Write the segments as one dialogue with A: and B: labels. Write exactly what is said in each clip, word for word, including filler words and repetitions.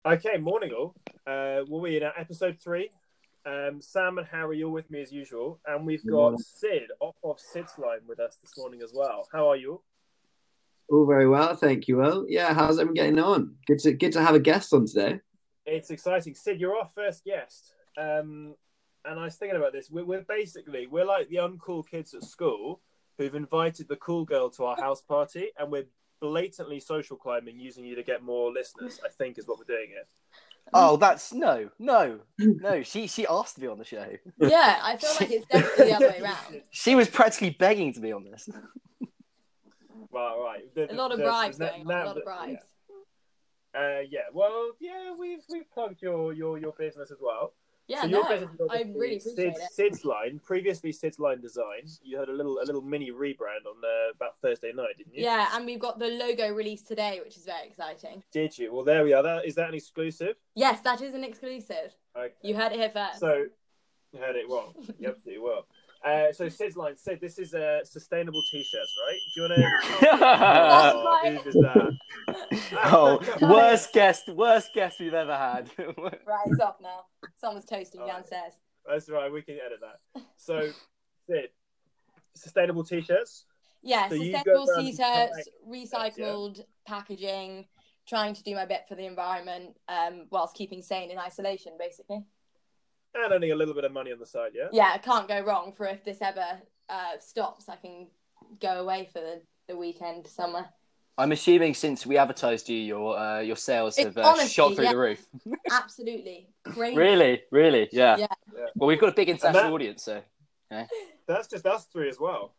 A: Okay, morning all. Uh, well, we're in episode three. Um, Sam and Harry, you're with me as usual, and we've got Sid off of Sid's line with us this morning as well. How are you?
B: All very well, thank you. Well, yeah, how's everyone getting on? Good to good to have a guest on today.
A: It's exciting, Sid. You're our first guest, um, and I was thinking about this. We're, we're basically we're like the uncool kids at school who've invited the cool girl to our house party, and we're blatantly social climbing using you to get more listeners. I think is what we're doing here.
C: Oh, that's no, no, no. She she asked to be on the show.
D: Yeah, I feel like it's definitely the other way around.
C: She was practically begging to be on this.
A: Well, right. The,
D: a lot of
A: the,
D: bribes
A: the,
D: going on. A lot of bribes.
A: Yeah. Uh, yeah. Well, yeah. We've we've plugged your your your business as well.
D: Yeah,
A: so
D: no,
A: your business is
D: I really appreciate
A: Sid's,
D: it.
A: Sid's line, previously Sid's line design. You had a little a little mini rebrand on uh, about Thursday night, didn't you?
D: Yeah, and we've got the logo released today, which is very exciting.
A: Did you? Well, there we are. That is that an exclusive?
D: Yes, that is an exclusive.
A: Okay.
D: You heard it here first.
A: So, you heard it well. You absolutely will. Uh, so Sid's line, Sid, this is a uh, sustainable t-shirts, right? Do you want to?
D: Oh,
A: who is that?
C: Oh, worst guest, worst guest we've ever had.
D: Right, it's off now. Someone's toasting
A: All right.
D: downstairs.
A: That's right. We can edit that. So, Sid, sustainable t-shirts.
D: Yeah,
A: so
D: sustainable t-shirts, recycled yeah. packaging, trying to do my bit for the environment, um, whilst keeping sane in isolation, basically.
A: And earning a little bit of money on the side, yeah?
D: Yeah, it can't go wrong. For if this ever uh, stops, I can go away for the, the weekend somewhere.
C: I'm assuming since we advertised you, your uh, your sales have uh,
D: honestly,
C: shot through
D: yeah.
C: the roof.
D: Absolutely. Crazy.
C: Really? Really? Yeah.
D: yeah.
A: yeah.
C: Well, we've got a big international
A: that,
C: audience, so... Yeah.
A: That's just us three as well.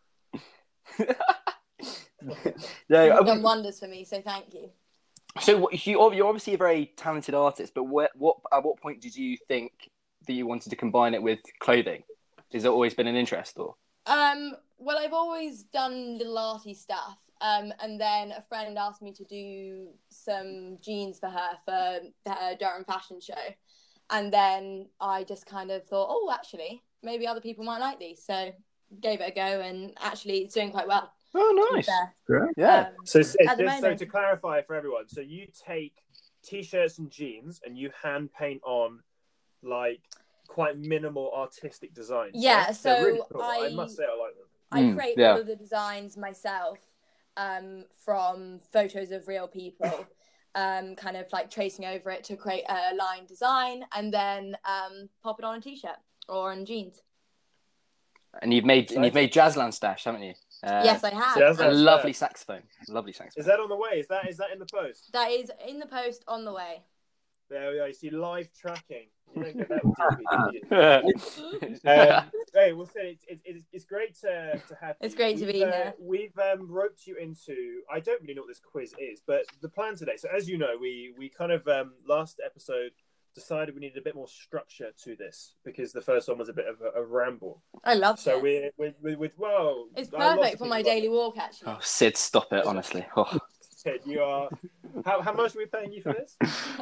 C: no,
D: You've done wonders for me, so thank you.
C: So you, you're obviously a very talented artist, but what, what at what point did you think that you wanted to combine it with clothing? Has it always been an interest, or?
D: Um, well, I've always done little arty stuff, um, and then a friend asked me to do some jeans for her for the Durham fashion show, and then I just kind of thought, oh, actually, maybe other people might like these, so gave it a go, and actually, it's doing quite well.
C: Oh, nice!
B: Great.
C: Yeah.
D: Um,
A: so, so,
D: just,
A: so to clarify for everyone, so you take t-shirts and jeans, and you hand paint on like quite minimal artistic designs.
D: Yeah,
A: right?
D: so
A: really cool.
D: I,
A: I must say I like them.
D: I
C: Mm,
D: create
C: yeah.
D: all of the designs myself, um, from photos of real people, um, kind of like tracing over it to create a line design, and then um, pop it on a t-shirt or on jeans.
C: And you've made and you've made Jazzland Stash, haven't you? Uh,
D: Yes, I have.
A: Jazzland
C: a
A: Stash.
C: lovely saxophone. Lovely saxophone.
A: Is that on the way? Is that is that in the post?
D: That is in the post on the way.
A: There we are. You see live tracking. You don't get that with T V, do you? um, hey, we'll say it's, it's it's great to to have.
D: It's
A: you.
D: great to
A: we've,
D: be
A: uh,
D: here.
A: We've um, roped you into. I don't really know what this quiz is, but the plan today. So as you know, we we kind of um, last episode decided we needed a bit more structure to this because the first one was a bit of a, a ramble.
D: I love
A: So
D: it.
A: we're we're, we're, we're well.
D: It's
A: I- lots
D: perfect
A: of
D: for my
A: people
D: daily
A: love
D: walk, actually.
C: Oh, Sid, stop it! Honestly. Oh.
A: it. You are. How how much are we paying you for this?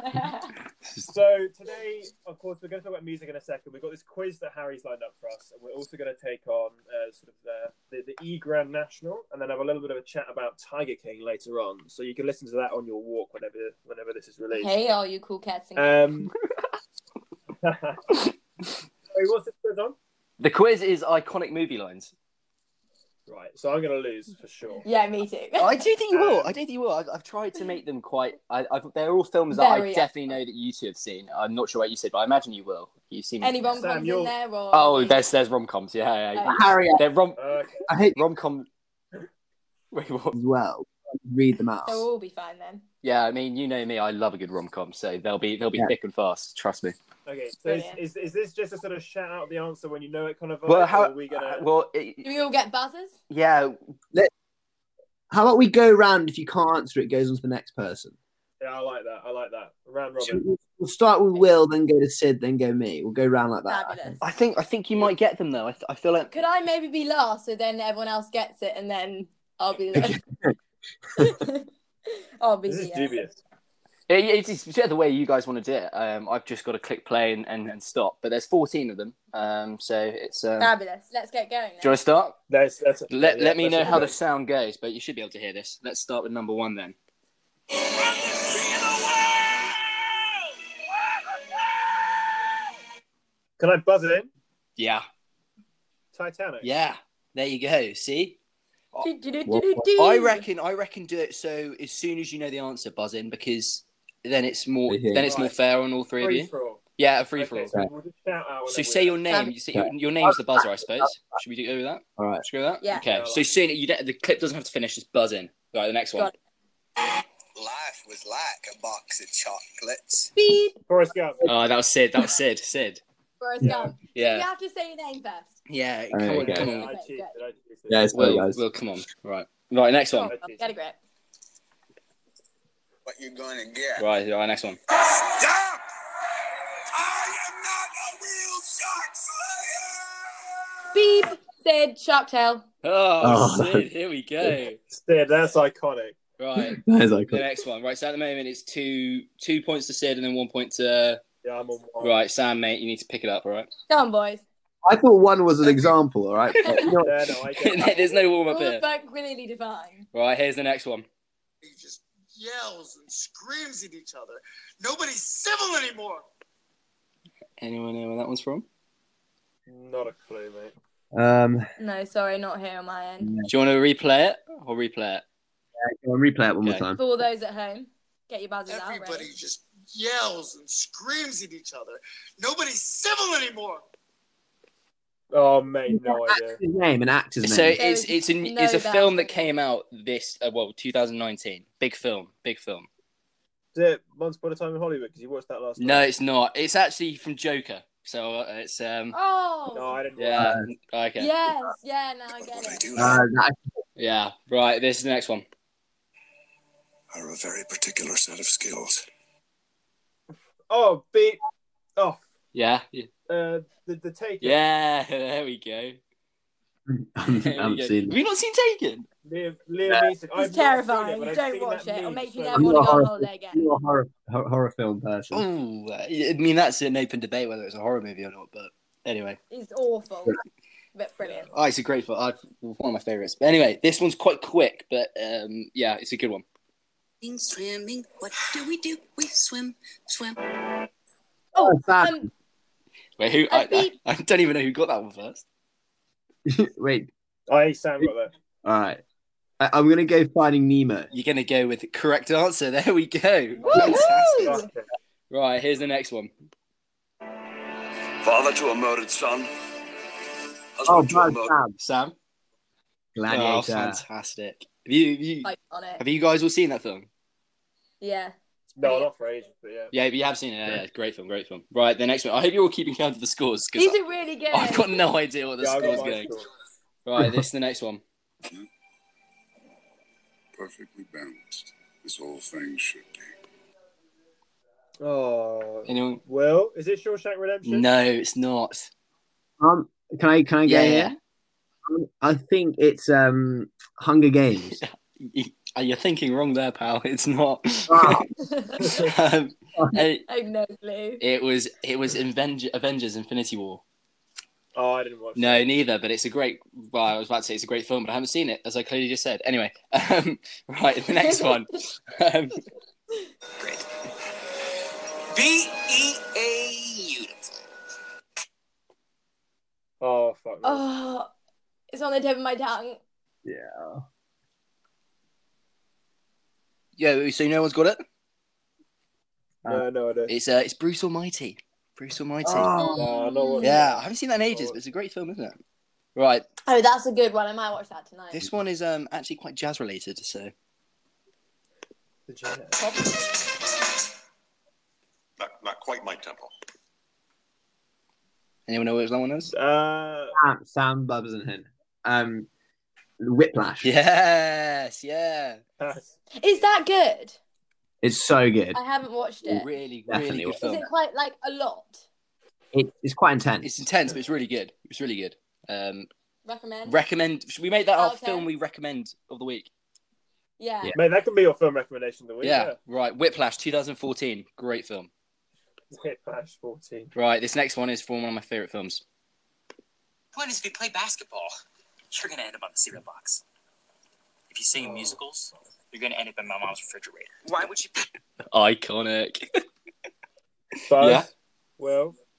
A: So today, of course, we're going to talk about music in a second. We've got this quiz that Harry's lined up for us, and we're also going to take on uh, sort of the, the, the E Grand National, and then have a little bit of a chat about Tiger King later on. So you can listen to that on your walk whenever whenever this is released.
D: Hey, all you cool cats. And
A: Um. Sorry, what's this quiz on?
C: The quiz is iconic movie lines.
A: Right, so I'm going to lose for sure.
D: yeah, me too.
C: I do think you will.
A: Um,
C: I do think you will. I've, I've tried to make them quite. I, I've, they're all films that
D: Very
C: I definitely know that you two have seen. I'm not sure what you said, but I imagine you will. You seem.
D: Any rom
A: Sam,
D: coms
A: you're-
D: in there? Or...
C: Oh, there's there's rom coms. Yeah, yeah.
D: Oh.
B: Harry,
C: They're rom
A: Okay.
B: I hate
C: rom com. Wait, what?
B: as well. Read them out.
D: So we'll all be fine then.
C: Yeah, I mean, you know me. I love a good rom com, so they'll be they'll be
B: Yeah.
C: thick and fast. Trust me.
A: Okay, so is,
D: Brilliant.
A: is is this just a sort of shout out the answer when you know it kind of? Vibe,
C: Well,
A: or
C: how?
A: are we gonna?
C: uh, well, it,
D: Do we all get buzzers?
C: yeah.
B: How about we go round? If you can't answer it, it goes on to the next person.
A: Yeah, I like that. I like that. Round
B: So
A: robin.
B: we'll- We'll start with Will, then go to Sid, then go me. We'll go round like that. I
D: Fabulous.
B: think.
C: I think I think you might get them though. I, th- I feel like.
D: Could I maybe be last so then everyone else gets it and then I'll be the I'll be
A: This is
D: the, uh,
A: dubious.
C: It, it's, it's whichever the way you guys want to do it. Um, I've just got to click play and, and, and stop. But there's fourteen of them. Um, so it's. Um,
D: Fabulous. Let's get going then.
C: do you want to start?
A: That's, that's,
C: Let,
A: yeah,
C: let me
A: that's
C: know
A: a
C: how the
A: good-
C: sound goes, but you should be able to hear this. Let's start with number one then.
A: Can I buzz it in?
C: Yeah.
A: Titanic.
C: Yeah. There you go. See?
D: Do, do, do, do, do, do.
C: I reckon I reckon do it so as soon as you know the answer, buzz in, because then it's more
B: Okay.
C: then it's more
A: Right.
C: fair on all three
A: Free
C: of you.
A: for all.
C: Yeah, a free for
A: Okay,
C: all.
A: so we'll just shout out.
C: So
A: whenever
C: say
A: we're
C: your
A: done.
C: name. You say your, your name's the buzzer, I suppose. Should we go with that?
B: All right.
C: Should we go with that?
D: Yeah.
C: Okay.
A: Yeah, I
C: So
A: like
C: soon you don't, the clip doesn't have to finish. Just buzz in. Right. The next one.
D: Got
E: Life was like a box of chocolates.
D: Beep.
A: Forrest Gump.
C: Oh, that was Sid. That was Sid. Sid.
D: Forrest
A: Yeah.
D: Gump. You
C: Yeah.
D: have to say your name first.
C: Yeah.
B: Oh,
C: Come on.
B: okay.
C: Come
A: Yeah,
C: on.
A: I
D: Okay,
A: cheated.
D: good.
A: I cheated.
B: Yeah, it's fine,
C: Well,
B: guys.
C: well, come on. Right. Right. Next
D: Come
C: one.
D: on, get a grip.
E: What you gonna get?
C: Right. Right. Next one.
E: Stop! I am not a real shark slayer!
D: Beep. Sid. Shark Tale.
C: Oh,
B: Oh.
C: Sid. Here we go.
A: Sid, that's iconic.
C: Right.
B: That is
C: The
B: iconic.
C: next one. Right. So at the moment it's two two points to Sid and then one point to.
A: Yeah, I'm on one.
C: Right, Sam, mate. You need to pick it up. All right.
D: Come on, boys.
B: I thought one was an example, all right? But, you know,
A: Yeah, no, I get it.
C: There's no warm up
D: All
C: here.
D: but clearly defined.
C: Right. Here's the next one.
E: He just yells and screams at each other. Nobody's civil anymore.
C: Anyone know where that one's from?
A: Not a clue, mate.
B: um,
D: No, sorry, not here on my end.
C: Do you want to replay it or replay it?
B: go on, replay it one more
C: Okay.
B: time.
D: For all those at home, get your buzzers out.
E: Everybody
D: Ready?
E: just yells and screams at each other. Nobody's civil anymore.
A: Oh, mate, no idea.
B: His name, an actor's
C: So
B: name.
C: it's
D: There's
C: it's a
D: no
C: it's a
D: doubt.
C: film that came out this uh, well twenty nineteen. Big film, big film.
A: Is it Once Upon a Time in Hollywood? Because you watched that last
C: No,
A: night.
C: it's not. It's actually from Joker. So uh, it's um
D: Oh.
A: No, I didn't.
C: yeah okay
D: Yes. Yeah. Now I
E: What
D: get
E: would I
D: it.
E: do
B: Uh,
E: now?
B: that,
C: yeah right. This is the next one.
E: Are a very particular set of skills.
A: Oh, beat. Oh,
C: Yeah yeah
A: uh, the the Taken.
C: yeah. There we go.
B: I
C: There we
B: haven't
C: go.
B: seen
C: Have you not seen Taken?
A: Liam, Liam Neeson. I've not
D: It's
A: seen
D: terrifying.
A: but I've
D: Don't
A: seen
D: watch
A: that
D: it. It'll
A: meme
D: make you
A: so
D: never
A: much.
D: want to go on
B: horror-
D: holiday again.
B: You're a horror, hor- horror film person.
C: Ooh, I mean that's an open debate whether it's a horror movie or not. But anyway,
D: It's awful, but brilliant.
C: oh, it's a great film. I, one of my favorites. But anyway, this one's quite quick, but um, yeah, it's a good one.
F: Swimming, what do we do? We swim, swim.
D: Oh,
B: Sam.
D: um,
C: Wait, who?
D: I
C: I, I,
D: beat-
C: I don't even know who got that one first.
B: Wait,
A: I Sam got that.
B: all right. I, I'm going to go Finding Nemo.
C: You're gonna go with the correct answer. There we go.
D: Woohoo!
C: Fantastic.
A: Okay.
C: Right, here's the next one.
G: Father to a murdered son.
B: Oh,
G: Husband to a
B: Brad
G: murdered...
B: Sam.
C: Sam. Oh,
B: Gladiator.
C: fantastic. Have you, have you
D: Iconic.
C: have you guys all seen that film?
D: Yeah.
A: No, not for ages, but yeah.
C: Yeah, but you have seen it. Yeah, yeah, great film, great film. Right, the next one. I hope you're all keeping count of the scores because
D: These are really good.
C: I've got no idea what the
A: Yeah, I got
C: score's
A: my
C: going.
A: score.
C: Right, this is the next one.
G: Perfectly balanced. This whole thing should be.
A: Oh,
C: Anyone?
A: Will, is it Shawshank Redemption?
C: No, it's not.
B: Um, can I can I go
C: Yeah,
B: here? Um, I think it's um Hunger Games.
C: You- You're thinking wrong there, pal. It's not.
B: Ah.
C: um, it,
D: I have no clue.
C: it was it was Avenge- Avengers: Infinity War.
A: Oh, I didn't watch.
C: No,
A: that.
C: neither. But it's a great. Well, I was about to say it's a great film, but I haven't seen it, as I clearly just said. Anyway, um, right, the next one. Um,
E: Great. B E A beautiful.
A: Oh fuck. No.
D: Oh, it's on the tip of my tongue.
B: Yeah.
C: yeah, so no one's got it.
A: no, no idea.
C: It's uh, it's Bruce Almighty. Bruce Almighty.
B: Oh.
A: No, no one.
C: Yeah, I haven't seen that in ages, but it's a great film, isn't it? Right,
D: Oh, that's a good one. I might watch that tonight.
C: this one is um actually quite jazz related. So
A: The Jazz.
G: Not, not quite my tempo.
C: anyone know what that one is?
A: Uh,
B: Sam, Sam Babson. Um, Whiplash.
C: Yes, yeah.
A: pass.
D: Is that good?
B: It's so good.
D: I haven't watched it.
C: Really,
B: Definitely
C: really good
B: was.
D: Is
C: film.
D: it quite like a lot?
B: It, it's quite intense.
C: It's intense, but it's really good. It's really good. Um,
D: Recommend?
C: recommend. Should we make that our
D: Okay.
C: film we recommend of the week?
D: yeah.
B: Yeah.
A: Mate, that can be your film recommendation of the week.
C: Yeah, right. Whiplash, twenty fourteen. Great film.
A: Yeah. Whiplash fourteen.
C: Right, this next one is from one of my favorite films.
H: Point is, if you play basketball, you're going to end up on the cereal box. If you sing in musicals, you're going to end up in my mom's refrigerator. Why would you?
C: Iconic.
A: Buzz.
C: Yeah.
A: Well,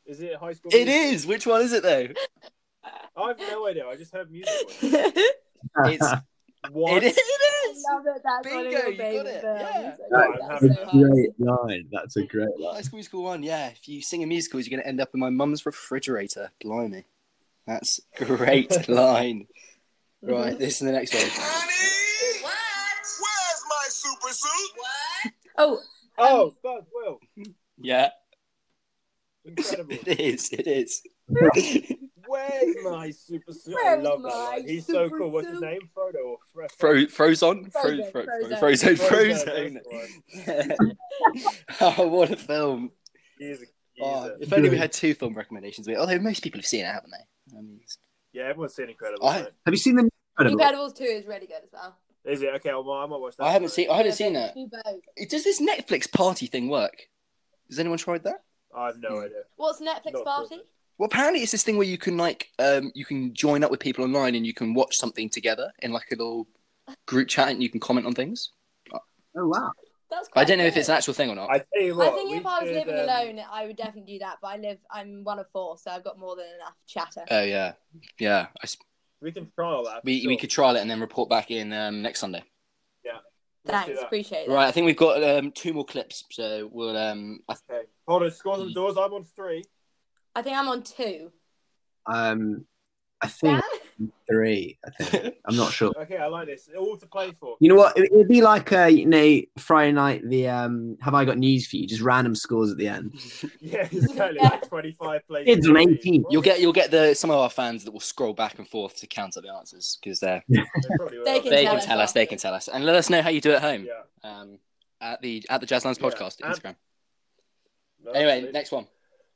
A: Is it High School
C: It
A: Musical?
C: is. Which one is it though?
A: I have no idea. I just heard music.
C: It's
A: What?
C: it is.
D: I love it. That's
C: Bingo,
D: one of your
C: you got
D: favourite
C: it.
D: films.
C: Yeah.
D: I
A: No,
D: love
A: I'm
D: that
A: happy.
D: so hard.
B: Great line. That's a great
C: High
B: line.
C: School Musical one. Yeah. If you sing a musical, you're going to end up in my mum's refrigerator. Blimey, that's a great line. Right. This is the next one.
E: Honey,
F: What?
E: where's my super suit?
F: What?
D: Oh,
A: Oh, Buzz, Will.
C: Yeah.
A: Incredible.
C: It is. It is.
A: Where's my super suit? I
D: Where's
A: love that
D: my
A: line. He's so
D: super
A: cool. What's his
D: suit?
A: name? Frodo or Fro-
C: Fro- Frozone?
D: Frozen,
C: Fro- Fro-
D: Frozen.
C: Frozone.
A: Frozen,
C: Frozone. Oh, what a film.
A: He's a
C: Oh,
A: geezer.
C: if only we had two film recommendations. Although most people have seen it, haven't they? I mean, it's-
A: Yeah, everyone's seen Incredible.
C: I-
A: right?
B: Have you seen the Incredible?
D: Incredibles two is really good as well.
A: Is it? Okay, well, I might watch that.
C: I haven't
A: tonight.
C: seen. I haven't
D: Yeah,
C: seen
D: they
C: that.
D: do both.
C: Does this Netflix party thing work? Has anyone tried that?
A: I have no idea.
D: What's Netflix
A: Not
D: Party?
A: sure.
C: Well, apparently it's this thing where you can like um you can join up with people online and you can watch something together in like a little group chat and you can comment on things.
B: Oh wow.
D: That's quite
C: I don't know if
D: good.
C: it's an actual thing or not.
A: I tell you what.
D: I think
A: we
D: if I was
A: should,
D: living
A: um,
D: alone, I would definitely do that. But I live, I'm one of four, so I've got more than enough chatter.
C: Oh yeah, yeah. I s
A: we can trial that. for
C: we
A: sure.
C: we could trial it and then report back in um, next Sunday.
A: Let's do
D: Thanks,
A: that.
D: appreciate it.
C: Right, I think we've got um, two more clips, so we'll um. I th-
A: Okay. Hold on, scores on the doors. I'm on three.
D: I think I'm on two.
B: Um, I think
D: Dan?
B: three. I think I'm not sure.
A: Okay, I like this. All to play for.
B: You know what? It, it'd be like uh, you know, Friday night. The um, have I got news for you? Just random scores at the end.
A: Yeah, exactly. Like twenty-five plays.
B: Kids on eighteen.
C: You'll get you'll get the some of our fans that will scroll back and forth to counter the answers because they're
A: They, probably will.
D: They can
C: they
D: tell
C: can
D: us
C: tell us, they
D: after.
C: can tell us, and let us know how you do at home.
A: Yeah.
C: Um, at the at the Jazzlands
A: Yeah.
C: podcast
A: And-
C: Instagram.
A: No,
C: Anyway,
A: absolutely.
C: next one.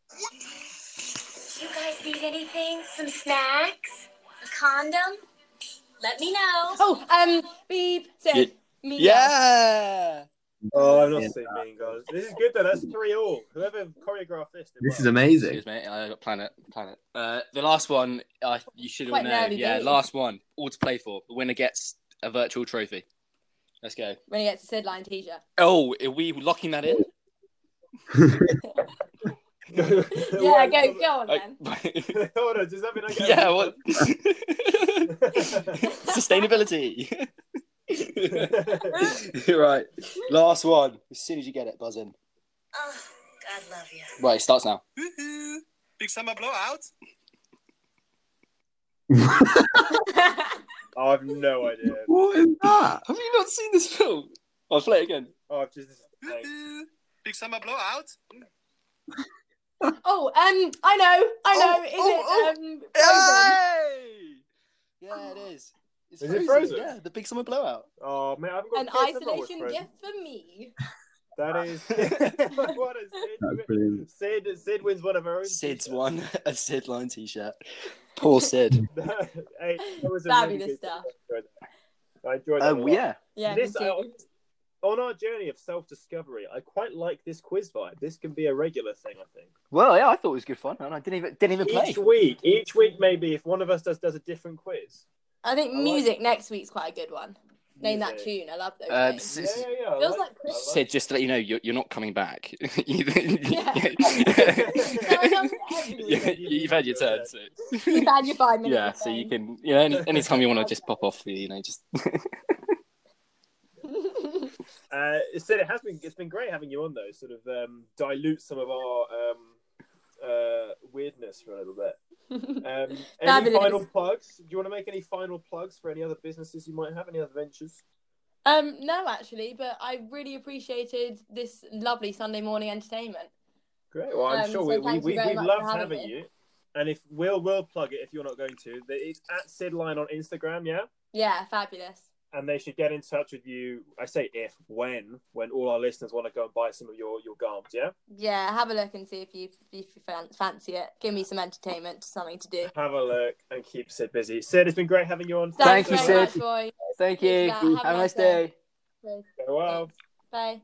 I: You guys need anything? Some snacks? A condom? Let me know.
D: Oh, um, beep. Said
C: Yeah.
D: me.
C: Yeah.
A: Oh, I've not
B: Yeah.
A: seen Mean Girls. This is good though. That's three all. Whoever choreographed this. Did
B: This is
A: well.
B: amazing.
C: Excuse me, I got planet planet. Uh, the last one, uh, you should all
D: Quite
C: know.
D: nerdy
C: Yeah,
D: days.
C: last one, all to play for. The winner gets a virtual trophy. Let's go.
D: When he gets a Sid Line t-shirt.
C: Oh, are we locking that in?
D: Yeah, go, go on then.
C: Like-
A: Hold on, does that mean I get?
C: yeah. What? Sustainability. Right. Last one. As soon as you get it, buzz in.
I: Oh, God love you.
C: Right, it starts now.
E: Woohoo! Big summer blowout.
A: Oh, I've no idea.
B: What is that?
C: Have you not seen this film? I'll play it again.
A: Oh, I've just. Thanks.
E: Woohoo! Big summer blowout.
D: Oh, um, I know, I know.
C: Oh,
D: Is
C: oh,
D: it um Frozen?
C: Hey! Yeah, it is. It's
A: Is it Frozen?
C: Yeah, the big summer blowout.
A: Oh man, I haven't got
D: An
A: kids. I've not watched
D: isolation
A: Frozen.
D: gift for me.
A: That is. What a
B: That's
A: Sid.
B: brilliant.
A: Sid. Sid wins one of her own.
C: Sid's
A: t-shirts.
C: won a Sid line t-shirt. Poor Sid.
A: Hey, that was a
D: Fabulous
A: really good
D: stuff.
A: I enjoyed that.
C: Oh
A: a lot.
C: yeah.
D: Yeah,
A: This,
D: me too.
A: uh, on our journey of self-discovery, I quite like this quiz vibe. This can be a regular thing, I think.
C: Well, yeah, I thought it was good fun, and I didn't even didn't even play.
A: Each week, each week, maybe if one of us does does a different quiz.
D: I think
A: I like
D: music next week's quite a good one. Name that
A: Music.
D: tune. I love those.
C: Uh,
D: names.
C: s-
A: Yeah, yeah, yeah. I
D: Feels
A: like,
D: like Chris-
A: I like-
C: Sid, just to let you know, you're, you're not coming back. you,
D: Yeah.
C: you, you've had your turn, so
D: You've had your five minutes.
C: yeah.
D: of
C: So you
D: fame.
C: can, you know, any anytime you want to just pop off, you know, just
A: Uh, Sid, it has been it's been great having you on though. Sort of um, dilute some of our um, uh, weirdness for a little bit. Um, any
D: Fabulous.
A: final plugs? Do you want to make any final plugs for any other businesses you might have? Any other ventures?
D: Um, no, actually, but I really appreciated this lovely Sunday morning entertainment.
A: Great. Well, I'm
D: Um,
A: sure
D: so
A: we, we,
D: thank you
A: we,
D: very
A: we
D: much
A: loved
D: for having
A: having
D: me.
A: you. And if we'll we'll plug it if you're not going to. It's at Sidline on Instagram, yeah.
D: Yeah, fabulous.
A: And they should get in touch with you. I say if, when, when all our listeners want to go and buy some of your your garms, yeah.
D: Yeah, have a look and see if you if you fan- fancy it. Give me some entertainment, something to do.
A: Have a look and keep Sid busy. Sid, it's been great having you on.
C: Thank
D: Thanks
C: you,
D: very
C: Sid.
D: much, boy.
C: thank
D: Cheers
C: you.
D: for that. Have a
C: Have a nice
D: nice day.
C: day.
A: Go well.
D: Bye.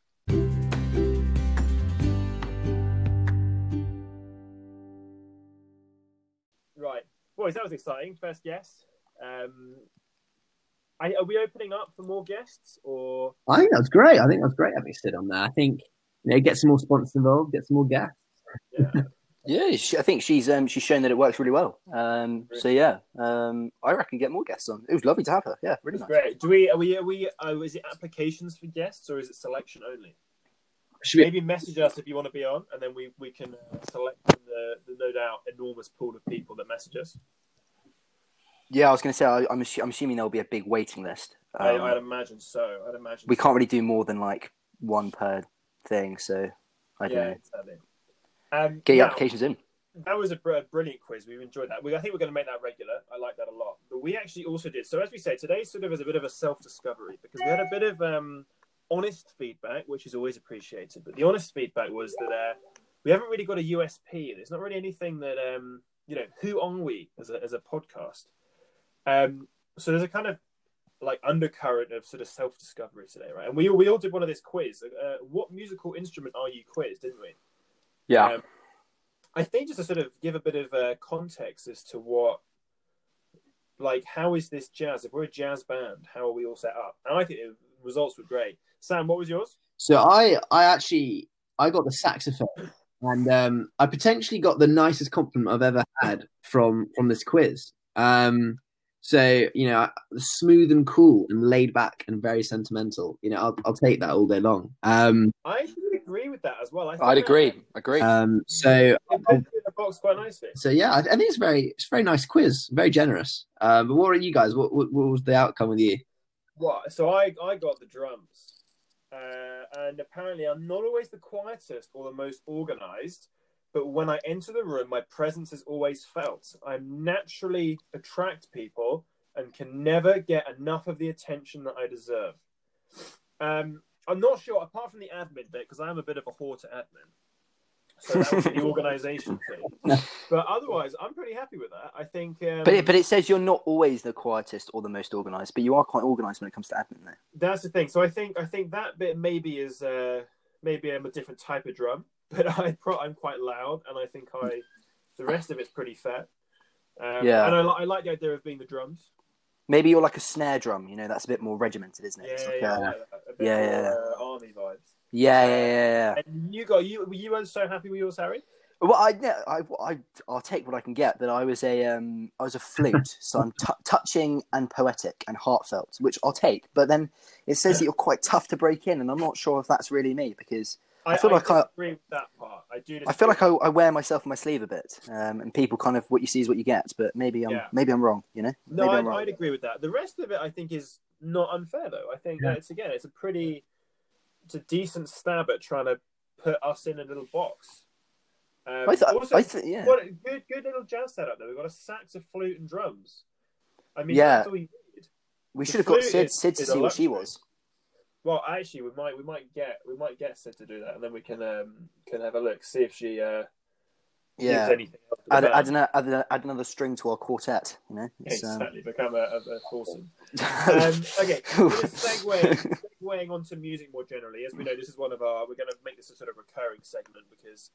A: Right, boys, that was exciting. First guest. Um, are are we opening up for more guests, or
B: I think that's great. I think that's great having Sid on there. I think you know, get some more sponsors involved, get some more guests.
A: yeah?
C: Yeah, she, I think she's um, she's shown that it works really well. Um, so yeah, um, I reckon get more guests on. It was lovely to have her. Yeah, really
A: That's
C: nice.
A: great. Do we? Are we? Are we? Uh, is it applications for guests or is it selection only?
B: Should we-
A: Maybe message us if you want to be on, and then we, we can uh, select from the, the no doubt enormous pool of people that message us.
C: Yeah, I was going to say I, I'm assu- I'm assuming there'll be a big waiting list. Um,
A: I, I'd imagine so. I'd imagine
C: we
A: so.
C: can't really do more than like one per thing, so I don't
A: Yeah,
C: know.
A: exactly. Um,
C: Get your
A: now,
C: applications in.
A: That was a br- brilliant quiz. We enjoyed that. We, I think we're going to make that regular. I like that a lot. But we actually also did. So as we say, today sort of is a bit of a self-discovery because we had a bit of um, honest feedback, which is always appreciated. But the honest feedback was that uh, we haven't really got a U S P. There's not really anything that, um, you know, who are we as a, as a podcast? Um, so there's a kind of like undercurrent of sort of self-discovery today, right? And we, we all did one of this quiz. Uh, what musical instrument are you quiz, didn't we?
C: Yeah.
A: Um, I think just to sort of give a bit of uh, context as to what, like, how is this jazz? If we're a jazz band, how are we all set up? And I think the results were great. Sam, what was yours?
B: So I, I actually, I got the saxophone, and um, I potentially got the nicest compliment I've ever had from from this quiz. Um, so you know, smooth and cool and laid back and very sentimental. You know, I'll I'll take that all day long. Um,
A: I would agree with that as well. I
C: I'd
A: think
C: agree.
A: that-
C: Agree.
B: um, so
A: It puts you in the box quite nicely.
B: so yeah, I, I think it's very it's a very nice quiz, very generous. Um, but what are you guys? What, what what was the outcome with you?
A: What? So I, I got the drums. Uh, and apparently I'm not always the quietest or the most organized, but when I enter the room, my presence is always felt. I naturally attract people and can never get enough of the attention that I deserve. Um, I'm not sure, apart from the admin bit, because I am a bit of a whore to admin. So that was the organisation thing. But otherwise, I'm pretty happy with that. I think... Um,
C: but it, but it says you're not always the quietest or the most organised, but you are quite organised when it comes to admin, though.
A: That's the thing. So I think I think that bit maybe is... Uh, maybe I'm a different type of drum, but I pro- I'm quite loud, and I think I... The rest of it's pretty fair. Um,
C: Yeah.
A: And I, li- I like the idea of being the drums.
C: Maybe you're like a snare drum, you know, that's a bit more regimented, isn't it?
A: Yeah,
C: It's like,
A: yeah,
C: uh,
A: I like that. A bit
C: yeah,
A: more,
C: yeah.
A: Uh, army vibes.
C: yeah, yeah, yeah, yeah.
A: And you got you. Were you so happy with yours, Harry?
C: Well, I, yeah, I, I, I'll take what I can get. But I was a, um, I was a flute, so I'm t- touching and poetic and heartfelt, which I'll take. But then it says that you're quite tough to break in, and I'm not sure if that's really me because I, I feel
A: I
C: like I,
A: disagree with that part. I do.
C: I feel like I, I wear myself on my sleeve a bit, um, and people kind of what you see is what you get. But maybe I'm,
A: Yeah.
C: maybe I'm wrong. You know?
A: No,
C: maybe
A: I'd,
C: I'm wrong.
A: I'd agree with that. The rest of it, I think, is not unfair, though. I think
B: Yeah.
A: that it's again, it's a pretty, it's a decent stab at trying to put us in a little box. Um,
C: I th-
A: also,
C: I th- yeah.
A: what a good, good little jazz setup there. We've got a sax, a flute, and drums. I mean,
C: Yeah.
A: that's all you need.
C: We
A: the
C: should have got
A: flute
C: Sid,
A: is-
C: Sid to
A: is a
C: see what she
A: luxury.
C: was.
A: Well, actually, we might, we might get, we might get Sid to do that, and then we can, um, can have a look, see if she, uh, gives
C: Yeah.
A: anything else to the
C: Add,
A: band.
C: add, an, add, an- add another string to our quartet. You know? It's, um,
A: Exactly, become a, a, a foursome. Um, okay, so just segueing, segueing onto music more generally. As we know, this is one of our. We're going to make this a sort of recurring segment because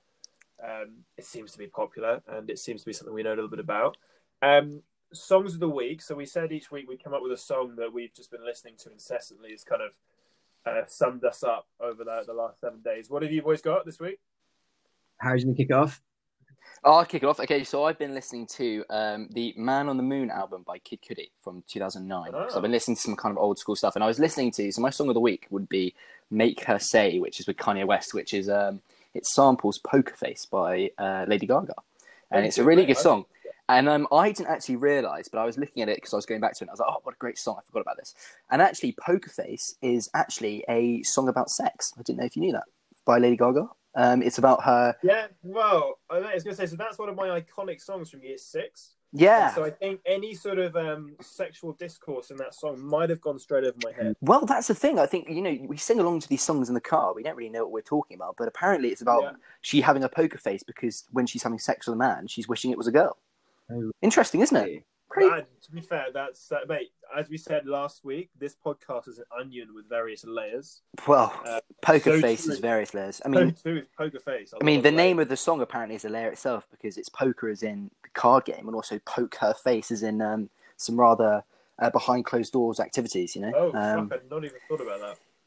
A: um, it seems to be popular and it seems to be something we know a little bit about. Um, songs of the week. So we said each week we come up with a song that we've just been listening to incessantly. It's kind of uh, summed us up over the, the last seven days. What have you boys got this week?
B: Harry's gonna kick it off.
C: I'll kick it off. Okay, so I've been listening to um, the Man on the Moon album by Kid Cudi from two thousand nine.
A: Oh.
C: So I've been listening to some kind of old school stuff, and I was listening to. So my song of the week would be "Make Her Say," which is with Kanye West, which is um, it samples "Poker Face" by uh, Lady Gaga, and
A: Oh,
C: it's a
A: good,
C: really
A: mate.
C: good
A: I
C: song. And um, I didn't actually realise, but I was looking at it because I was going back to it. And I was like, "Oh, what a great song! I forgot about this." And actually, "Poker Face" is actually a song about sex. I didn't know if you knew that by Lady Gaga. Um, it's about her.
A: Yeah, well, I was going to say, so that's one of my iconic songs from year six.
C: Yeah.
A: And so I think any sort of um, sexual discourse in that song might have gone straight over my head.
C: Well, that's the thing. I think, you know, we sing along to these songs in the car. We don't really know what we're talking about. But apparently it's about
A: Yeah.
C: she having a poker face because when she's having sex with a man, she's wishing it was a girl.
B: Oh.
C: Interesting, isn't it? Crazy.
A: And to be fair, that's uh, mate. As we said last week, this podcast is an onion with various layers.
C: Well,
A: Uh,
C: poker
A: so
C: face
A: true.
C: is various layers. I
A: I
C: mean,
A: mean, too is poker face.
C: I mean, the name of the song apparently is a layer itself because it's poker as in the card game and also poke her face as in um, some rather uh, behind closed doors activities, you know?
A: Oh,
C: um,
A: fuck, I'd not even thought about that.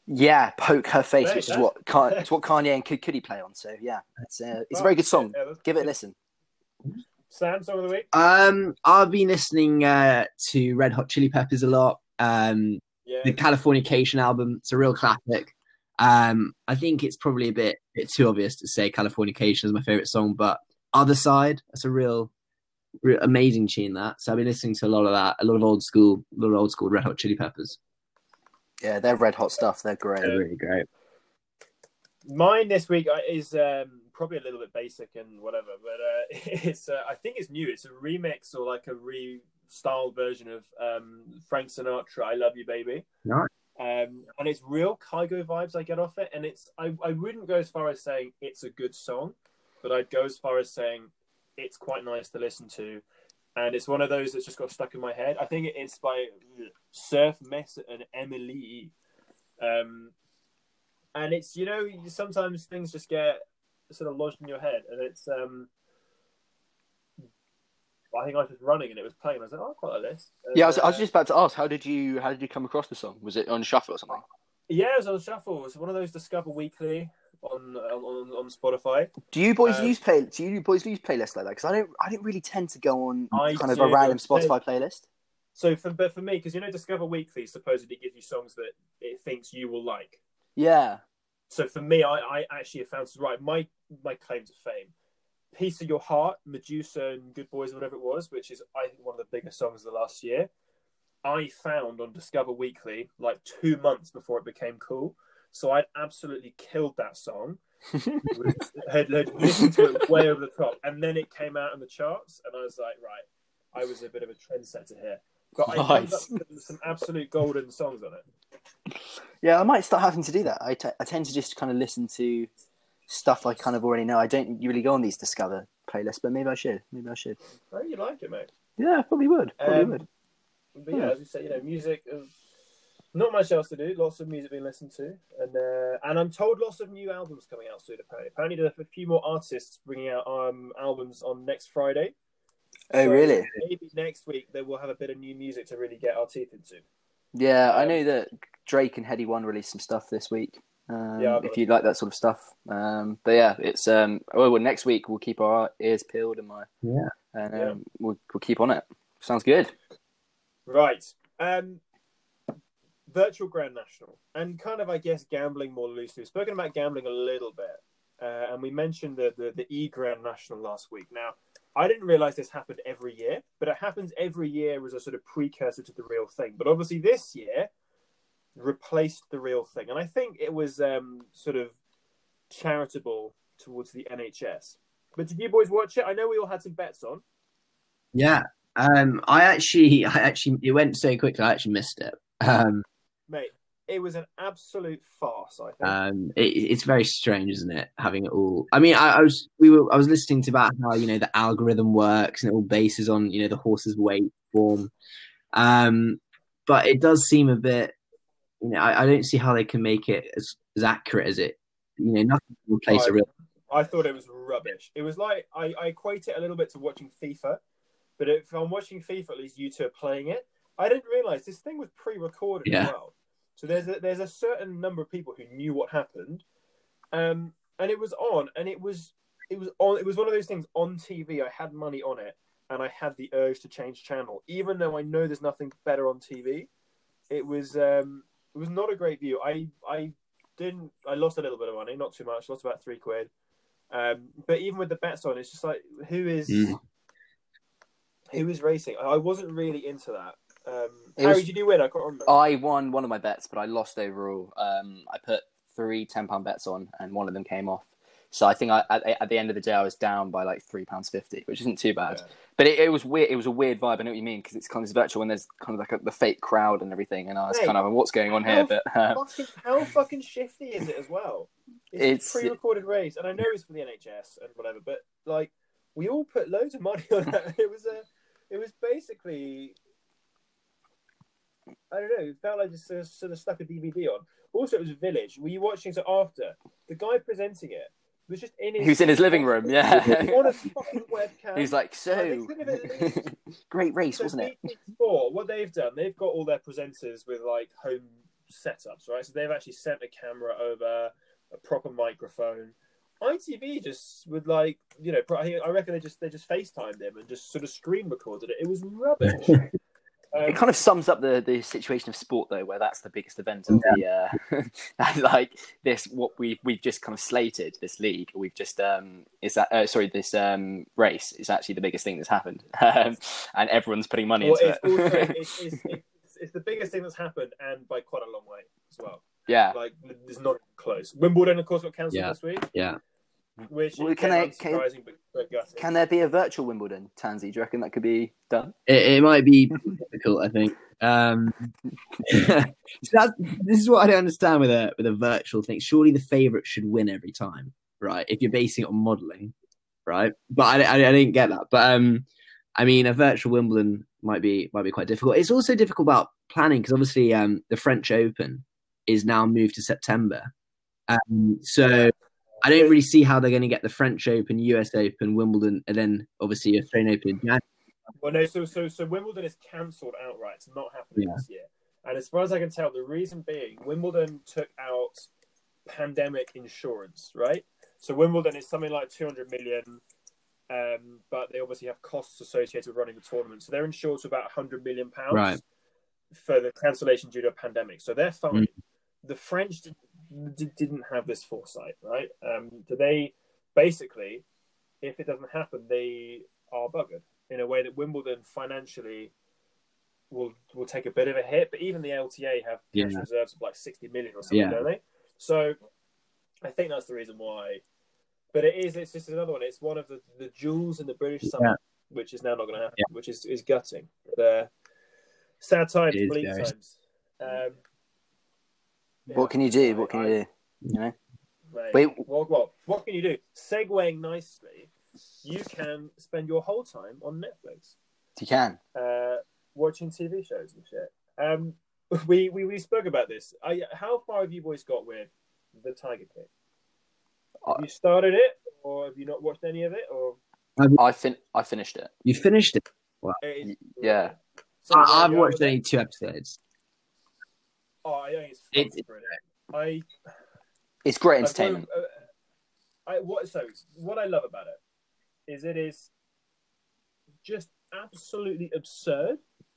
C: Yeah, Poke Her Face,
A: Mate,
C: which is
A: that's-
C: what Ka- it's what Kanye and Kid Cudi play on. So yeah, it's uh, it's a very good song.
A: Yeah, that's-
C: Give it a listen.
A: Sam, song of the week.
B: Um, I've been listening uh, to Red Hot Chili Peppers a lot. Um,
A: Yeah.
B: the Californication album, it's a real classic. Um, I think it's probably a bit, bit too obvious to say Californication is my favorite song, but Other Side, that's a real, real amazing tune. That so I've been listening to a lot of that, a lot of old school, a lot of old school Red Hot Chili Peppers.
C: Yeah, they're red hot stuff. They're great.
B: They're really great.
A: Mine this week uh, is um, probably a little bit basic and whatever, but uh, it's uh, I think it's new. It's a remix or like a re-styled version of um, Frank Sinatra, "I Love You, Baby."
B: Nice.
A: Um, and it's real Kygo vibes I get off it, and it's I, I wouldn't go as far as saying it's a good song, but I'd go as far as saying it's quite nice to listen to, and it's one of those that's just got stuck in my head. I think it's by Surf Mess and Emily. Um, And it's, you know, sometimes things just get sort of lodged in your head. And it's, um, I think I was just running and it was playing. I was like, oh, I quite like this. And,
C: Yeah, I was, I was
A: uh,
C: just about to ask, how did you how did you come across the song? Was it on shuffle or something?
A: Yeah, it was on Shuffle. It was one of those Discover Weekly on on, on Spotify.
C: Do you boys
A: Um,
C: use play? Do you boys use playlists like that? Because I don't I don't really tend to go on
A: I
C: kind of
A: do.
C: a random
A: So-
C: Spotify playlist.
A: So, for but for me, because, you know, Discover Weekly supposedly gives you songs that it thinks you will like.
C: Yeah.
A: So for me, I, I actually have found, right, my, my claim to fame, Piece of Your Heart, Medusa and Good Boys, whatever it was, which is, I think, one of the biggest songs of the last year, I found on Discover Weekly like two months before it became cool. So I'd absolutely killed that song, had, had listened to it way over the top, and then it came out in the charts, and I was like, right, I was a bit of a trendsetter here. But I ended
C: Nice.
A: up with some absolute golden songs on it.
C: Yeah, I might start having to do that. I, t- I tend to just kind of listen to stuff I kind of already know. I don't really go on these Discover playlists, but maybe I should. Maybe I should.
A: Oh, you like it, mate.
C: Yeah, probably would. Probably
A: Um,
C: would.
A: But yeah, as we say, you know, music, uh, not much else to do. Lots of music being listened to, and uh, and I'm told lots of new albums coming out soon. Apparently, apparently there's a few more artists bringing out um albums on next Friday.
C: Oh,
A: So
C: really?
A: Maybe next week they will have a bit of new music to really get our teeth into.
C: Yeah, I
A: um,
C: know that Drake and Heady One released some stuff this week. Um,
A: Yeah, I've
C: if
A: got-
C: you like that sort of stuff. Um, but yeah, it's um. Oh, well, next week we'll keep our ears peeled and my
B: Yeah.
C: and um,
A: Yeah.
C: we'll we'll keep on it. Sounds good.
A: Right. Um, virtual Grand National, and kind of, I guess, gambling more loosely. We've spoken about gambling a little bit, uh, and we mentioned the, the the E Grand National last week. Now, I didn't realize this happened every year, but it happens every year as a sort of precursor to the real thing. But obviously, this year replaced the real thing, and I think it was um, sort of charitable towards the N H S. But did you boys watch it? I know we all had some bets on.
B: Yeah. Um, I actually, I actually, it went so quickly. I actually missed it. Um,
A: Mate, it was an absolute farce, I think.
B: um, it, it's very strange, isn't it? Having it all. I mean, I, I was, we were, I was listening to about how, you know, the algorithm works and it all bases on, you know, the horse's weight form. Um, but it does seem a bit, you know, I, I don't see how they can make it as, as accurate as it, you know, nothing can replace
A: I,
B: a real.
A: I thought it was rubbish. It was like, I, I equate it a little bit to watching FIFA, but if I'm watching FIFA, at least you two are playing it. I didn't realise this thing was pre-recorded
B: Yeah.
A: as well. So there's a, there's a certain number of people who knew what happened, um, and it was on, and it was it was on. It was one of those things on T V. I had money on it, and I had the urge to change channel, even though I know there's nothing better on T V. It was um, it was not a great view. I I didn't. I lost a little bit of money, not too much. Lost about three quid. Um, but even with the bets on, it's just like who is
B: Mm.
A: who is racing? I wasn't really into that. Um,
C: It
A: Harry,
C: was-
A: did you win? I can't remember.
C: I won one of my bets, but I lost overall. Um, I put three ten pound bets on, and one of them came off. So I think I, at, at the end of the day, I was down by like three pounds fifty, which isn't too bad.
A: Yeah.
C: But it, it was weird. It was a weird vibe. I know what you mean, because it's kind of virtual and there's kind of like a, the fake crowd and everything. And I was
A: Mate,
C: kind of, what's going on
A: how
C: here? But uh,
A: fucking, how fucking shifty is it as well? It's,
C: It's-
A: a pre-recorded race, and I know it's for the N H S and whatever, but like we all put loads of money on that. It was a, it was basically, I don't know. It felt like just sort of, sort of stuck a D V D on. Also, it was Village. Were you watching? So after the guy presenting it was just in his,
C: he was in his living room. Yeah.
A: on a fucking webcam.
C: He's like,
A: Like,
C: so
A: they could have at least
C: great race,
A: So
C: wasn't it?
A: B T Sport, what they've done, they've got all their presenters with like home setups, right? So they've actually sent a camera over, a proper microphone. I T V just would like, you know, I reckon they just they just FaceTimed him and just sort of screen recorded it. It was rubbish. Um,
C: it kind of sums up the, the situation of sport, though, where that's the biggest event of yeah. the uh, like this what we we've just kind of slated this league. We've just um is that uh, sorry this um race is actually the biggest thing that's happened, um, and everyone's putting money
A: well,
C: into
A: it's
C: it.
A: Also, it's, it's, it's, it's the biggest thing that's happened, and by quite a long way as well.
C: Yeah,
A: like it's not close. Wimbledon, of course, got cancelled
B: yeah.
A: this week.
B: Yeah.
A: Which
C: well,
A: is
C: can they, can,
A: unsurprising, but, but gutting.
C: Can there be a virtual Wimbledon, Tansy? Do you reckon that could be done?
B: It, it might be difficult, I think. Um, so that's, this is what I don't understand with a with a virtual thing. Surely the favourite should win every time, right? If you're basing it on modelling, right? But I, I, I didn't get that. But um, I mean, a virtual Wimbledon might be might be quite difficult. It's also difficult about planning because obviously um, the French Open is now moved to September. Um, so I don't really see how they're going to get the French Open, U S Open, Wimbledon, and then obviously Australian Open in January.
A: Well, no, so so so Wimbledon is cancelled outright. It's not happening yeah. this year. And as far as I can tell, the reason being Wimbledon took out pandemic insurance, right? So Wimbledon is something like two hundred million, um, but they obviously have costs associated with running the tournament. So they're insured to about one hundred million pounds
B: right.
A: for the cancellation due to a pandemic. So they're fine. Mm. The French did, did, didn't have this foresight, right? Um, so they basically, if it doesn't happen, they are buggered in a way that Wimbledon financially will will take a bit of a hit. But even the L T A have cash
B: yeah.
A: reserves of like sixty million or something,
B: yeah.
A: don't they? So I think that's the reason why. But it is, it's just another one. It's one of the, the jewels in the British summer, yeah. which is now not going to happen, yeah. which is, is gutting. But, uh, sad times, bleak
B: very...
A: times. Um,
C: yeah. What can you do? What can I, you do? You know?
A: Right. Wait, what, what, what can you do? Segueing nicely, you can spend your whole time on Netflix.
C: You can.
A: Uh, watching T V shows and shit. Um, we, we, we spoke about this. I, how far have you boys got with The Tiger King? Have you started it, or have you not watched any of it? Or
C: I fin- I finished it.
B: You finished it?
C: Wow. It yeah.
A: So
B: I, I've watched only two episodes.
A: Oh, I think it's it's brilliant. I.
C: It's great entertainment.
A: I, I what so what I love about it is it is just absolutely absurd,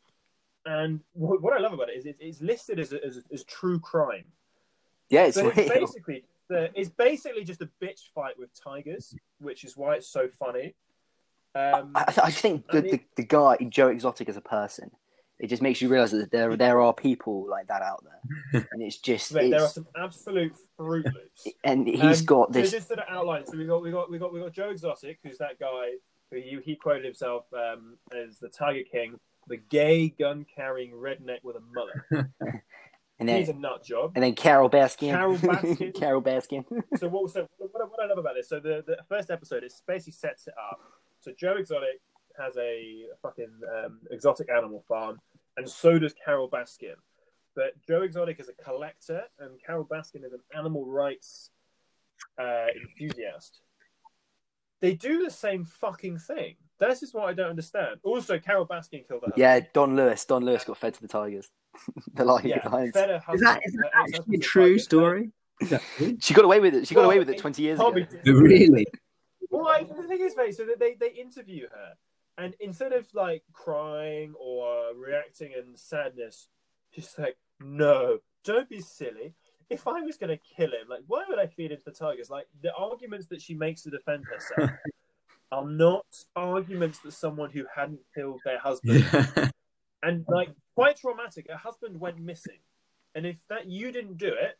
A: and what, what I love about it is it, it's listed as, a, as as true crime.
C: Yeah, it's,
A: it's basically. The, it's basically just a bitch fight with tigers, which is why it's so funny. Um,
C: I, I just think the, I mean, the, the guy, Joe Exotic as a person, it just makes you realise that there there are people like that out there. And it's just...
A: Mate,
C: it's,
A: there are some absolute Fruit Loops.
C: And he's um, got this...
A: So just to outline, so we got, we, got, we, got, we got Joe Exotic, who's that guy who he, he quoted himself um, as the Tiger King, the gay gun-carrying redneck with a mullet.
C: And then,
A: he's a nut job.
C: And then Carol Baskin.
A: Carol Baskin.
C: Carol Baskin.
A: so what? So what, what I love about this? So the, the first episode, it basically sets it up. So Joe Exotic has a fucking um, exotic animal farm, and so does Carol Baskin. But Joe Exotic is a collector, and Carol Baskin is an animal rights uh, enthusiast. They do the same fucking thing. This is what I don't understand. Also, Carol Baskin killed her husband.
C: Yeah, Don Lewis. Don Lewis got fed to the tigers. the lions.
A: Yeah,
C: lions.
A: Fed her husband.
B: Is that, is that actually a true story?
C: She got away with it. She got well, away with it twenty years ago.
B: Really?
A: Well, I, the thing is, mate, so they, they interview her, and instead of, like, crying or reacting in sadness, she's like, no, don't be silly. If I was going to kill him, like, why would I feed him to the tigers? Like, the arguments that she makes to defend herself are not arguments that someone who hadn't killed their husband. And, like, quite traumatic. Her husband went missing. And if that you didn't do it,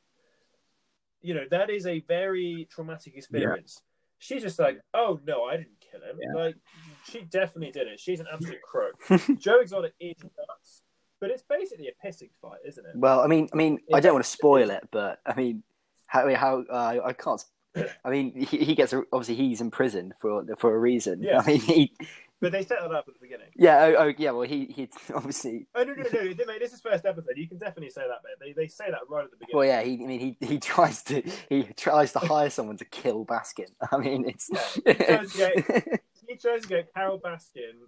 A: you know, that is a very traumatic experience. Yeah. She's just like, oh, no, I didn't kill him. Yeah. Like, she definitely did it. She's an absolute crook. Joe Exotic is nuts. But it's basically a pissing fight, isn't it?
C: Well, I mean, I mean, it's I don't want to spoil it, but I mean, how how uh, I can't. I mean, he, he gets obviously he's in prison for for a reason.
A: Yeah.
C: I mean, he.
A: But they set that up at the beginning.
C: Yeah. Oh, oh yeah. Well, he he obviously.
A: Oh no no no! no mate, this is first episode. You can definitely say that bit. They they say that right at the beginning.
C: Well, yeah. He I mean he he tries to he tries to hire someone to kill Baskin. I mean, it's.
A: Yeah, he tries to get, he tries to get Carol Baskin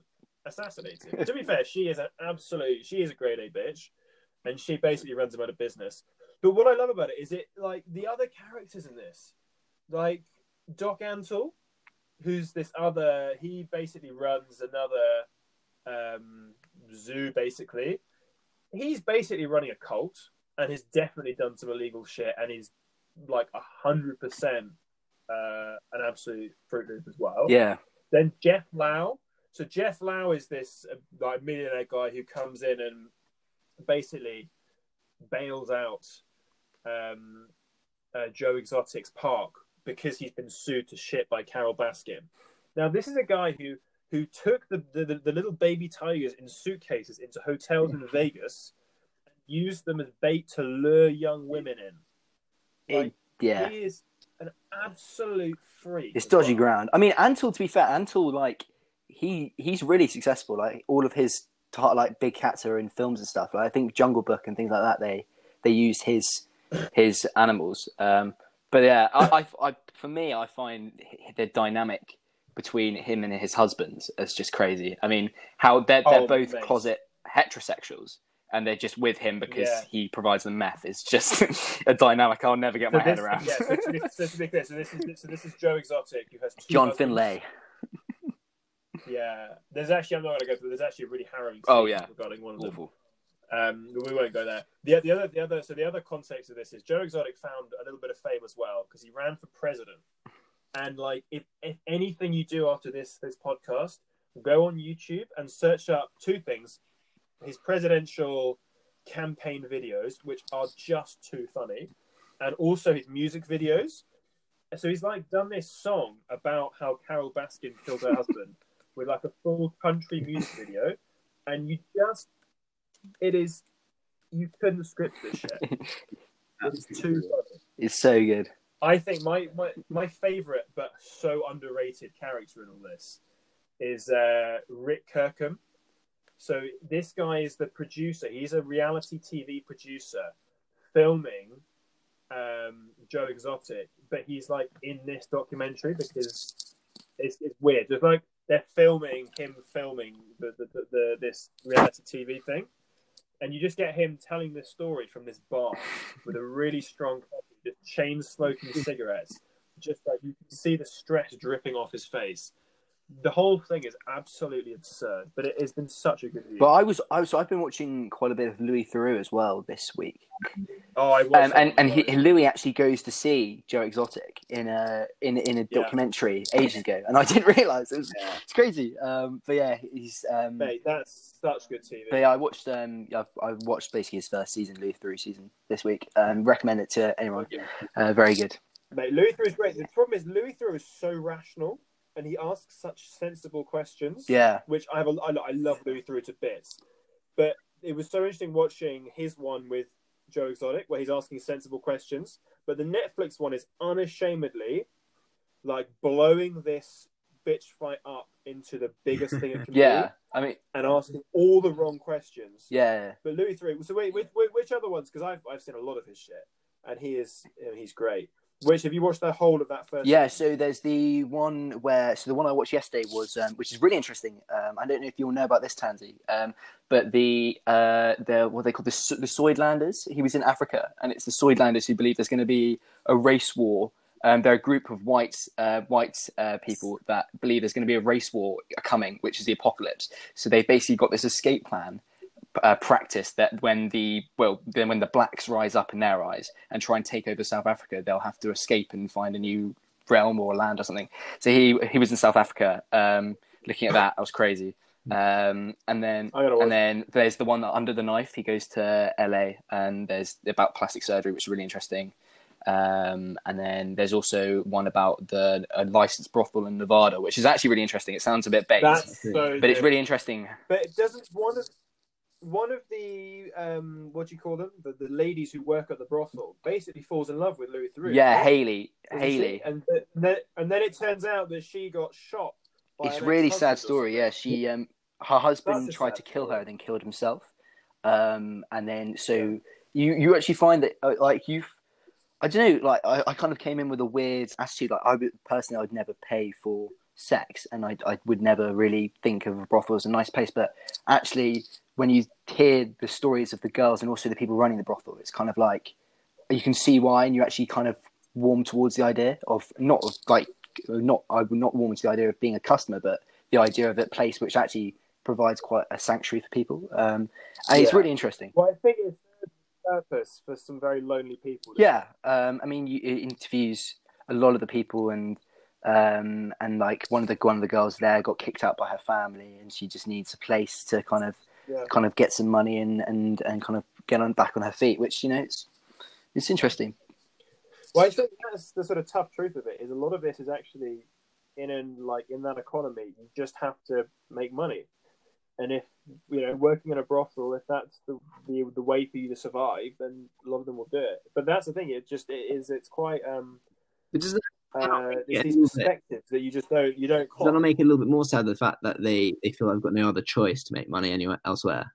A: assassinated. To be fair, she is an absolute. She is a grade A bitch, and she basically runs him out of business. But what I love about it is it like the other characters in this, like Doc Antle, who's this other. He basically runs another um, zoo. Basically, he's basically running a cult and has definitely done some illegal shit, and he's like a hundred percent an absolute Fruit Loop as well.
C: Yeah.
A: Then Jeff Lau. So Jeff Lau is this uh, like millionaire guy who comes in and basically bails out um, uh, Joe Exotic's park because he's been sued to shit by Carol Baskin. Now, this is a guy who who took the, the, the little baby tigers in suitcases into hotels in Vegas and used them as bait to lure young women in. Like,
C: It- yeah.
A: He is an absolute freak.
C: It's
A: as
C: dodgy
A: well.
C: ground. I mean, Antle, to be fair, Antle, like, he he's really successful. Like, all of his, like, big cats are in films and stuff. Like, I think Jungle Book and things like that, they they use his his animals. Um, but, yeah, I, I, I, for me, I find the dynamic between him and his husband is just crazy. I mean, how they're, they're
A: Oh,
C: both
A: mate.
C: closet heterosexuals. And they're just with him because
A: Yeah.
C: he provides them meth. It's just a dynamic I'll never get
A: So
C: my head
A: this,
C: around.
A: yeah, so to be, so to be clear, so this is so this is Joe Exotic who has two
C: John
A: husbands.
C: Finlay.
A: Yeah, there's actually I'm not going to go through. There's actually a really harrowing.
C: Oh,
A: scene
C: yeah.
A: regarding one of them.
C: Awful.
A: Um, but we won't go there. The the other the other so the other context of this is Joe Exotic found a little bit of fame as well because he ran for president. And like if if anything you do after this this podcast, go on YouTube and search up two things: his presidential campaign videos, which are just too funny, and also his music videos. So he's like done this song about how Carol Baskin killed her husband with like a full country music video, and you just it is you couldn't script this shit. It's too funny.
C: It's so good.
A: I think my, my, my favorite but so underrated character in all this is uh, Rick Kirkham. So this guy is the producer. He's a reality T V producer filming um, Joe Exotic, but he's like in this documentary because it's, it's weird. It's like they're filming him filming the, the, the, the this reality T V thing, and you just get him telling this story from this bar with a really strong coffee, just chain smoking cigarettes, just like you can see the stress dripping off his face. The whole thing is absolutely absurd, but it has been such a good view.
C: But I was, I was, so I've been watching quite a bit of Louis Theroux as well this week.
A: Oh, I
C: Um,
A: watched
C: and
A: that
C: and
A: one.
C: he, Louis actually goes to see Joe Exotic in a in in a
A: Yeah.
C: documentary ages ago, and I didn't realize it was it's crazy. Um, but yeah, he's um,
A: Mate, that's such good T V.
C: but yeah, I watched um, I've, I watched basically his first season, Louis Theroux season this week. Um, recommend it to anyone. Uh, very good.
A: Mate, Louis Theroux is great. The problem is Louis Theroux is so rational, and he asks such sensible questions.
C: Yeah.
A: Which I have. A, I, I love Louis Theroux to bits, but it was so interesting watching his one with Joe Exotic, where he's asking sensible questions. But the Netflix one is unashamedly like blowing this bitch fight up into the biggest thing it can
C: Yeah,
A: be,
C: I mean,
A: and asking all the wrong questions.
C: yeah.
A: But Louis Theroux. So wait, which, which other ones? Because I've I've seen a lot of his shit, and he is you know, he's great. Which have you watched the whole of that first?
C: Yeah, so there's the one where, so the one I watched yesterday was, um, which is really interesting. Um, I don't know if you'll know about this, Tansy, um, but the, uh, the, what they call the, Su- the Soydlanders, he was in Africa, and it's the Soydlanders who believe there's going to be a race war. Um, they're a group of white, uh, white uh, people that believe there's going to be a race war coming, which is the apocalypse. So they've basically got this escape plan. Uh, practice that when the well then when the blacks rise up in their eyes and try and take over South Africa, they'll have to escape and find a new realm or land or something. So he he was in South Africa um, looking at that. That was crazy. Um, and then and then there's the one that Under the Knife. He goes to L A and there's about plastic surgery, which is really interesting. Um, and then there's also one about the a licensed brothel in Nevada, which is actually really interesting. It sounds a bit bait,
A: That's so
C: but
A: good.
C: it's really interesting.
A: But it doesn't one of one of the um what do you call them? The, the ladies who work at the brothel basically falls in love with Louis Theroux.
C: Yeah,
A: right?
C: Haley,
A: Isn't
C: Haley.
A: she? And, th- and then and then it turns out that she got shot. By
C: It's
A: an
C: a really
A: ex-husband
C: sad
A: or
C: story.
A: something.
C: Yeah, she um her husband
A: That's a
C: tried
A: sad
C: to kill
A: story.
C: her, then killed himself. Um, and then so you you actually find that uh, like you've I don't know like I, I kind of came in with a weird attitude. Like I would, personally, I'd never pay for sex, and I I would never really think of a brothel as a nice place. But actually, when you hear the stories of the girls and also the people running the brothel, it's kind of like you can see why, and you actually kind of warm towards the idea of not of like not I would not warm to the idea of being a customer, but the idea of a place which actually provides quite a sanctuary for people. Um, and yeah. It's really interesting.
A: Well, I think it's a purpose for some very lonely people.
C: Yeah, um, I mean, you, it interviews a lot of the people, and um, and like one of the one of the girls there got kicked out by her family, and she just needs a place to kind of yeah. kind of get some money and, and, and kind of get on back on her feet, which, you know, it's it's interesting.
A: Well, I think that's the sort of tough truth of it, is a lot of this is actually in an, like in that economy, you just have to make money. And if, you know, working in a brothel, if that's the, the the way for you to survive, then a lot of them will do it. But that's the thing, it just it is it's quite um
B: But does that
A: uh, it's these perspectives that you just don't you don't
B: does that not make it a little bit more sad, the fact that they, they feel they've got no other choice to make money anywhere elsewhere?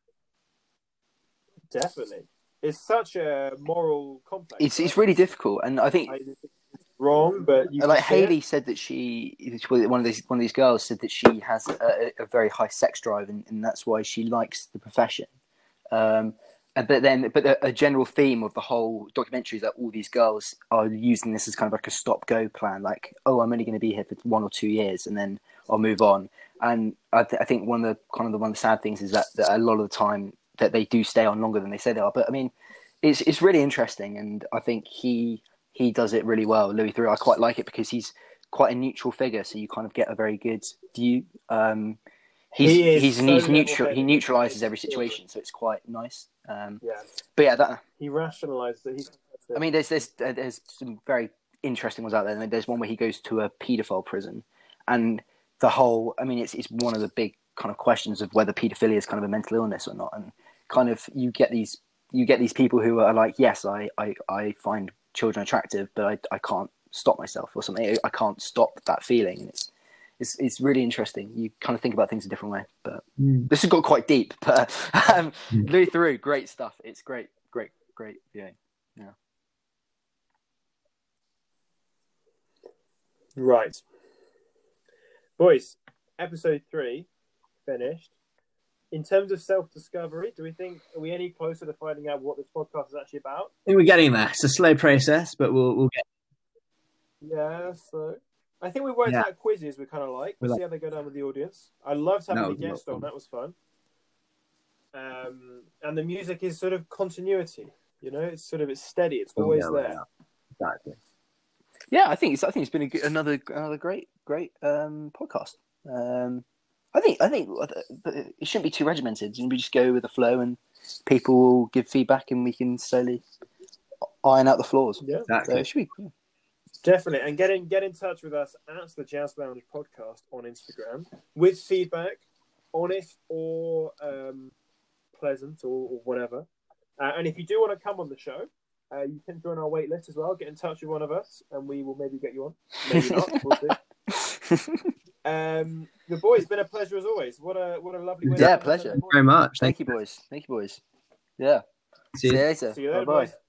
A: Definitely. It's such a moral complex.
C: It's
A: right?
C: it's really difficult, and I think
A: I, wrong, but you
C: like Haley
A: it.
C: said that she one of these one of these girls said that she has a, a very high sex drive, and, and that's why she likes the profession. Um, but then, but a, a general theme of the whole documentary is that all these girls are using this as kind of like a stop-go plan. Like, oh, I'm only going to be here for one or two years, and then I'll move on. And I, th- I think one of the kind of the one of the sad things is that, that a lot of the time that they do stay on longer than they say they are. But I mean, it's it's really interesting, and I think he he does it really well. Louis Theroux, I quite like it because he's quite a neutral figure, so you kind of get a very good view. Um, he's
A: he
C: he's,
A: so
C: he's neutral. He neutralizes every situation, so it's quite nice. Um,
A: yeah,
C: but yeah, that
A: he rationalized that. He's.
C: I mean, there's there's there's some very interesting ones out there. There's one where he goes to a paedophile prison, and the whole. I mean, it's it's one of the big kind of questions of whether paedophilia is kind of a mental illness or not, and kind of you get these you get these people who are like, yes, I I, I find children attractive, but I I can't stop myself or something. I can't stop that feeling, and it's it's it's really interesting. You kind of think about things a different way. But
B: mm.
C: this has got quite deep. But um, mm. Louis Theroux, great stuff. It's great, great, great viewing. Yeah.
A: Right, boys. Episode three finished. In terms of self-discovery, do we think are we any closer to finding out what this podcast is actually about?
B: I think we're getting there. It's a slow process, but we'll we'll get.
A: Yeah, so I think we worked
B: yeah.
A: out quizzes we kind of like. We'll
B: we
A: see
B: like...
A: how they go down with the audience. I loved having
B: no,
A: the guest on. That was fun. Um, and the music is sort of continuity. You know, it's sort of it's steady. It's always
B: oh, yeah,
A: there.
B: Yeah. Exactly.
C: Yeah, I think it's I think it's been a good, another another great great um, podcast. Um, I think I think it shouldn't be too regimented. We just go with the flow, and people will give feedback, and we can slowly iron out the flaws.
A: Yeah,
B: exactly.
C: So it should be, yeah.
A: Definitely. And get in get in touch with us at the Jazz Lounge Podcast on Instagram with feedback, honest or um, pleasant or, or whatever. Uh, and if you do want to come on the show, uh, you can join our wait list as well. Get in touch with one of us, and we will maybe get you on. Maybe not. We'll see. Um, the boys, it's been a pleasure as always. What a what a lovely way.
C: Yeah, pleasure.
B: Thank you very much.
C: Thank, Thank you, boys. Thank you, boys. Yeah.
B: See
C: you
B: you
C: later.
A: See you later,
C: Bye-bye.
A: boys.